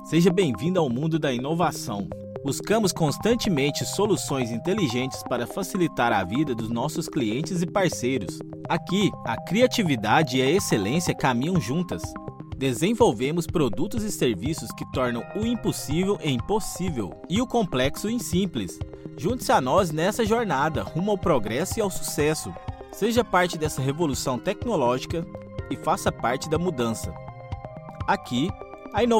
Seja bem-vindo ao mundo da inovação. Buscamos constantemente soluções inteligentes para facilitar a vida dos nossos clientes e parceiros. Aqui, a criatividade e a excelência caminham juntas. Desenvolvemos produtos e serviços que tornam o impossível em possível e o complexo em simples. Junte-se a nós nessa jornada rumo ao progresso e ao sucesso. Seja parte dessa revolução tecnológica e faça parte da mudança. Aqui, a inovação